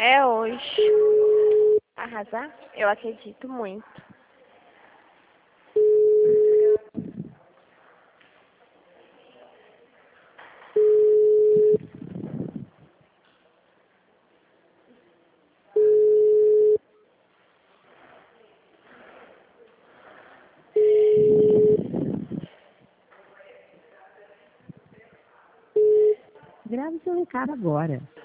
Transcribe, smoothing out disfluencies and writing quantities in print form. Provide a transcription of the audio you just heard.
É hoje. Arrasar? Eu acredito muito. Grave seu recado agora.